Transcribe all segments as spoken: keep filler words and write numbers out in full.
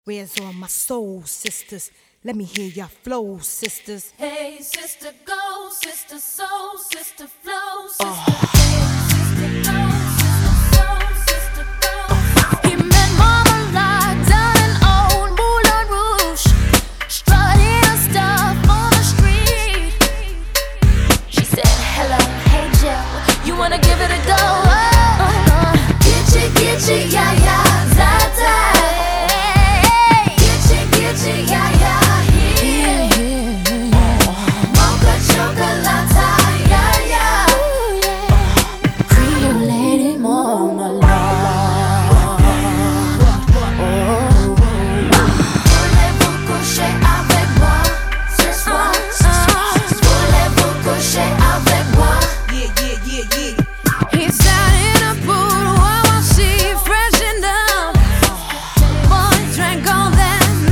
Where's all my soul sisters? Let me hear your flow, sisters. Hey, sister, go, sister, soul, sister, flow, sister. Oh. Hey, sister, go, sister, soul, sister, flow. He met Mama Lot down in old Moulin Rouge, strutting her stuff on the street. She said, hello, hey Jill, you wanna give it a go? Uh, uh, get you, get you, yeah, yeah, da, da. Yeah, yeah, yeah, yeah. Mocha chocolate, yeah, yeah. Creole lady, mama love. Voulez-vous coucher avec moi ce soir? Voulez-vous coucher avec moi? Yeah, yeah, yeah, yeah. He sat in a pool while she freshened up. Boy drank all that.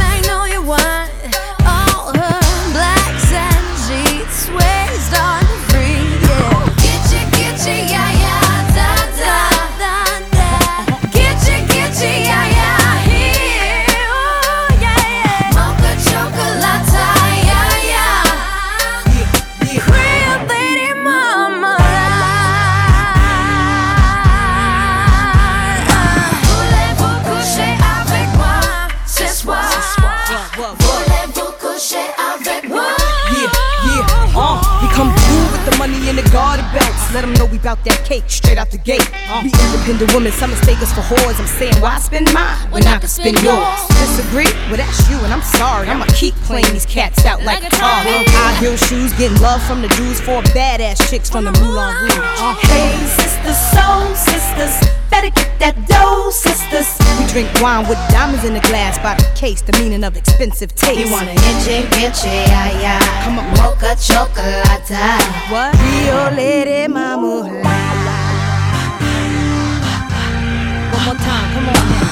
In the garden belts, let them know we bout that cake straight out the gate. We independent women, some mistake us for whores. I'm saying, why spend mine when I can spend yours? Disagree? Well, that's you, and I'm sorry. I'ma keep playing these cats out like a car. High heel shoes, getting love from the Jews, four badass chicks from the Moulin Rouge. Uh, hey, sisters, soul sisters, better get that dough, sisters. We drink wine with diamonds in the glass by the case, the meaning of expensive taste. You wanna itchy, itchy, yeah, yeah. Come on, mocha chocolate. What? Rio lady, mama. One more time, come on now.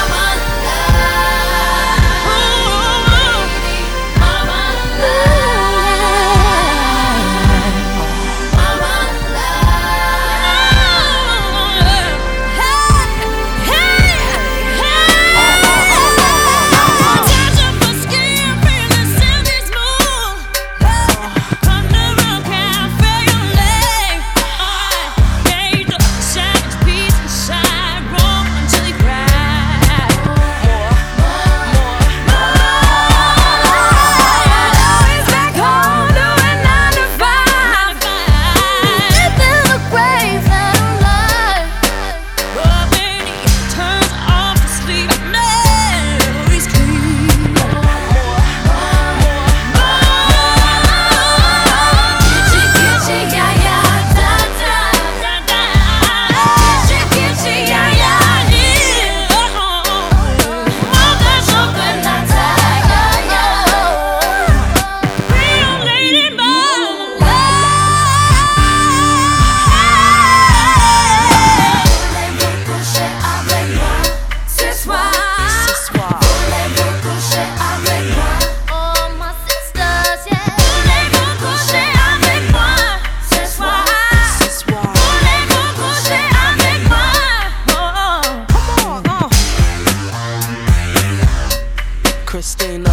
Christina,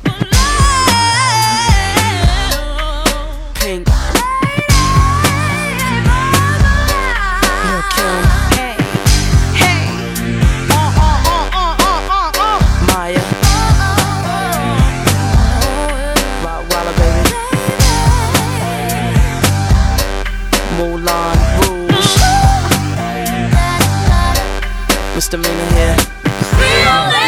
Pink, Lil' Kim, Hey, hey, uh, uh, uh, uh, uh, uh, uh. Maya, Rottweiler baby, Moulin Rouge, Misdemeanor here.